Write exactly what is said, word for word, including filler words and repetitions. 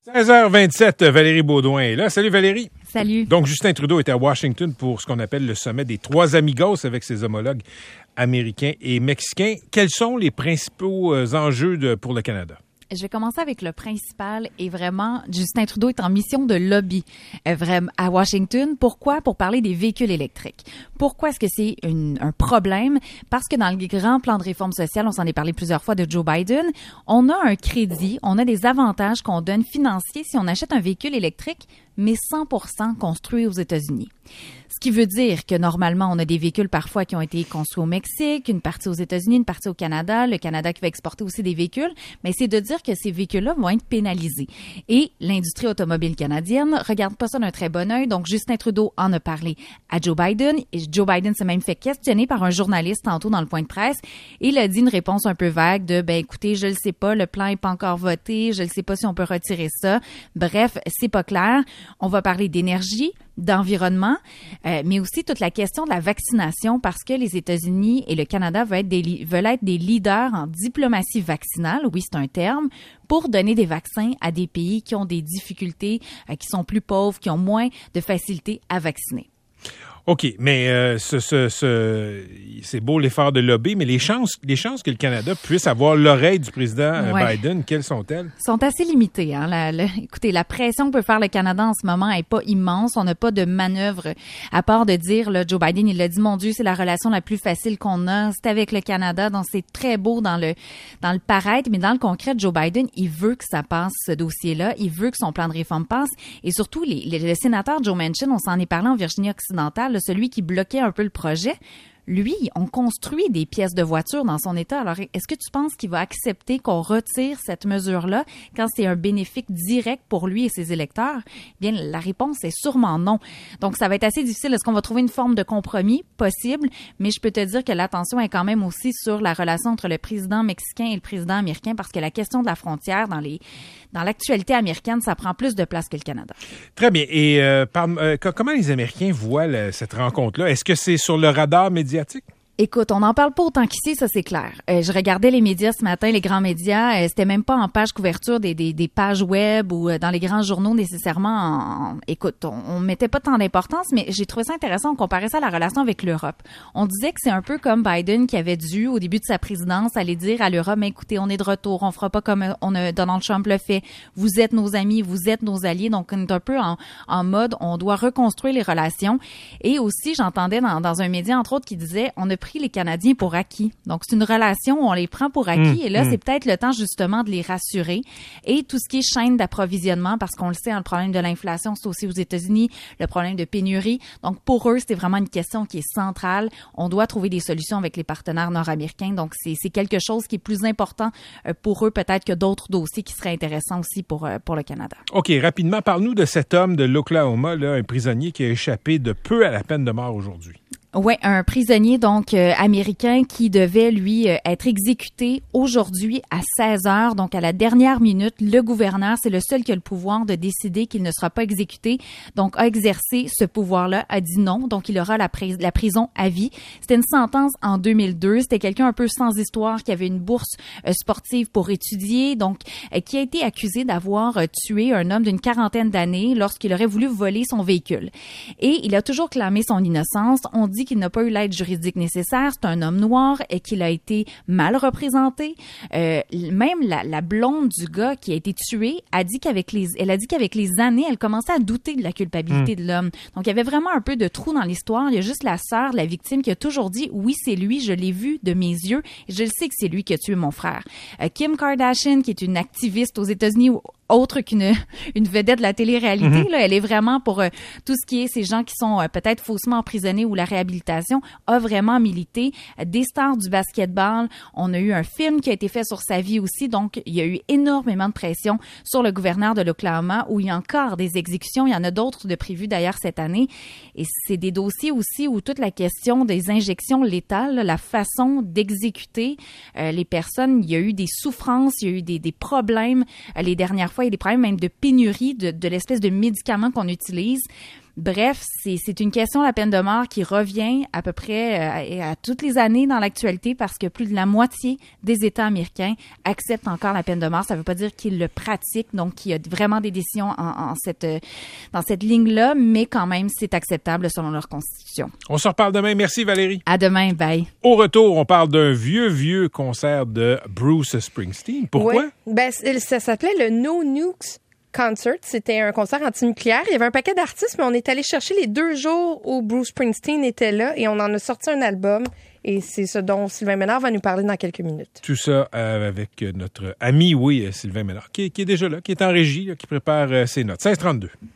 seize heures vingt-sept, Valérie Baudouin est là. Salut Valérie. Salut. Donc Justin Trudeau est à Washington pour ce qu'on appelle le sommet des trois amigos avec ses homologues américains et mexicains. Quels sont les principaux enjeux de, pour le Canada? Je vais commencer avec le principal et vraiment, Justin Trudeau est en mission de lobby euh, vraiment à Washington. Pourquoi? Pour parler des véhicules électriques. Pourquoi est-ce que c'est une, un problème? Parce que dans le grand plan de réforme sociale, on s'en est parlé plusieurs fois de Joe Biden, on a un crédit, on a des avantages qu'on donne financiers si on achète un véhicule électrique, mais cent pour cent construit aux États-Unis. Ce qui veut dire que normalement, on a des véhicules parfois qui ont été construits au Mexique, une partie aux États-Unis, une partie au Canada, le Canada qui va exporter aussi des véhicules, mais c'est de dire que ces véhicules-là vont être pénalisés. Et l'industrie automobile canadienne regarde pas ça d'un très bon œil, donc Justin Trudeau en a parlé à Joe Biden, et Joe Biden s'est même fait questionner par un journaliste tantôt dans le point de presse, et il a dit une réponse un peu vague de « ben écoutez, je le sais pas, le plan est pas encore voté, je le sais pas si on peut retirer ça ». Bref, c'est pas clair. On va parler d'énergie, d'environnement, euh, mais aussi toute la question de la vaccination parce que les États-Unis et le Canada veulent être des, veulent être des leaders en diplomatie vaccinale, oui, c'est un terme, pour donner des vaccins à des pays qui ont des difficultés, euh, qui sont plus pauvres, qui ont moins de facilité à vacciner. OK, mais euh, ce, ce, ce, c'est beau l'effort de lobby, mais les chances, les chances que le Canada puisse avoir l'oreille du président ouais. Biden, quelles sont-elles? Sont assez limitées. Hein? La, la, écoutez, la pression que peut faire le Canada en ce moment est pas immense. On n'a pas de manœuvre à part de dire, là, Joe Biden, il l'a dit, mon Dieu, c'est la relation la plus facile qu'on a. C'est avec le Canada, donc c'est très beau dans le dans le paraître, mais dans le concret, Joe Biden, il veut que ça passe, ce dossier-là. Il veut que son plan de réforme passe. Et surtout, les, les, le sénateur Joe Manchin, on s'en est parlé en Virginie-Occidentale, celui qui bloquait un peu le projet, lui, on construit des pièces de voiture dans son État. Alors, est-ce que tu penses qu'il va accepter qu'on retire cette mesure-là quand c'est un bénéfice direct pour lui et ses électeurs? Bien, la réponse est sûrement non. Donc, ça va être assez difficile. Est-ce qu'on va trouver une forme de compromis? Possible, mais je peux te dire que l'attention est quand même aussi sur la relation entre le président mexicain et le président américain parce que la question de la frontière dans les dans l'actualité américaine, ça prend plus de place que le Canada. Très bien. Et euh, par, euh, comment les Américains voient le, cette rencontre-là? Est-ce que c'est sur le radar médiatique? Écoute, on n'en parle pas autant qu'ici, ça c'est clair. Euh, je regardais les médias ce matin, les grands médias, euh, c'était même pas en page couverture des, des, des pages web ou euh, dans les grands journaux nécessairement. En, en, écoute, on, on mettait pas tant d'importance, mais j'ai trouvé ça intéressant, on comparait ça à la relation avec l'Europe. On disait que c'est un peu comme Biden qui avait dû, au début de sa présidence, aller dire à l'Europe, mais écoutez, on est de retour, on fera pas comme on a, Donald Trump le fait, vous êtes nos amis, vous êtes nos alliés, donc on est un peu en, en mode, on doit reconstruire les relations. Et aussi, j'entendais dans, dans un média, entre autres, qui disait, on a pris les Canadiens pour acquis. Donc, c'est une relation où on les prend pour acquis. Mmh, et là, mmh. c'est peut-être le temps, justement, de les rassurer. Et tout ce qui est chaîne d'approvisionnement, parce qu'on le sait, hein, le problème de l'inflation, c'est aussi aux États-Unis, le problème de pénurie. Donc, pour eux, c'est vraiment une question qui est centrale. On doit trouver des solutions avec les partenaires nord-américains. Donc, c'est, c'est quelque chose qui est plus important pour eux, peut-être, que d'autres dossiers qui seraient intéressants aussi pour, pour le Canada. OK. Rapidement, parle-nous de cet homme de l'Oklahoma, là, un prisonnier qui a échappé de peu à la peine de mort aujourd'hui. Oui, un prisonnier donc euh, américain qui devait lui euh, être exécuté aujourd'hui à seize heures, donc à la dernière minute. Le gouverneur, c'est le seul qui a le pouvoir de décider qu'il ne sera pas exécuté, donc a exercé ce pouvoir-là, a dit non, donc il aura la, pris- la prison à vie. C'était une sentence en deux mille deux, c'était quelqu'un un peu sans histoire qui avait une bourse euh, sportive pour étudier, donc euh, qui a été accusé d'avoir euh, tué un homme d'une quarantaine d'années lorsqu'il aurait voulu voler son véhicule. Et il a toujours clamé son innocence. On dit qu'il n'a pas eu l'aide juridique nécessaire. C'est un homme noir et qu'il a été mal représenté. Euh, même la, la blonde du gars qui a été tué a dit qu'avec les, elle a dit qu'avec les années, elle commençait à douter de la culpabilité mmh. de l'homme. Donc, il y avait vraiment un peu de trou dans l'histoire. Il y a juste la sœur de la victime qui a toujours dit, oui, c'est lui, je l'ai vu de mes yeux et je le sais que c'est lui qui a tué mon frère. Euh, Kim Kardashian, qui est une activiste aux États-Unis, autre qu'une une vedette de la télé-réalité, mm-hmm. là, elle est vraiment pour euh, tout ce qui est ces gens qui sont euh, peut-être faussement emprisonnés ou la réhabilitation, a vraiment milité. Des stars du basketball, on a eu un film qui a été fait sur sa vie aussi, donc il y a eu énormément de pression sur le gouverneur de l'Oklahoma où il y a encore des exécutions, il y en a d'autres de prévues d'ailleurs cette année, et c'est des dossiers aussi où toute la question des injections létales, là, la façon d'exécuter euh, les personnes, il y a eu des souffrances, il y a eu des, des problèmes euh, les dernières fois, il y a des problèmes même de pénurie de, de l'espèce de médicaments qu'on utilise. Bref, c'est, c'est une question, la peine de mort, qui revient à peu près à, à toutes les années dans l'actualité parce que plus de la moitié des États américains acceptent encore la peine de mort. Ça ne veut pas dire qu'ils le pratiquent, donc qu'il y a vraiment des décisions en, en cette, dans cette ligne-là, mais quand même, c'est acceptable selon leur constitution. On se reparle demain. Merci Valérie. À demain, bye. Au retour, on parle d'un vieux, vieux concert de Bruce Springsteen. Pourquoi? Oui. Ben, ça s'appelait le No Nukes Concert. C'était un concert antinucléaire. Il y avait un paquet d'artistes, mais on est allé chercher les deux jours où Bruce Springsteen était là et on en a sorti un album. Et c'est ce dont Sylvain Ménard va nous parler dans quelques minutes. Tout ça euh, avec notre ami, oui, Sylvain Ménard, qui, qui est déjà là, qui est en régie, là, qui prépare euh, ses notes. seize trente-deux.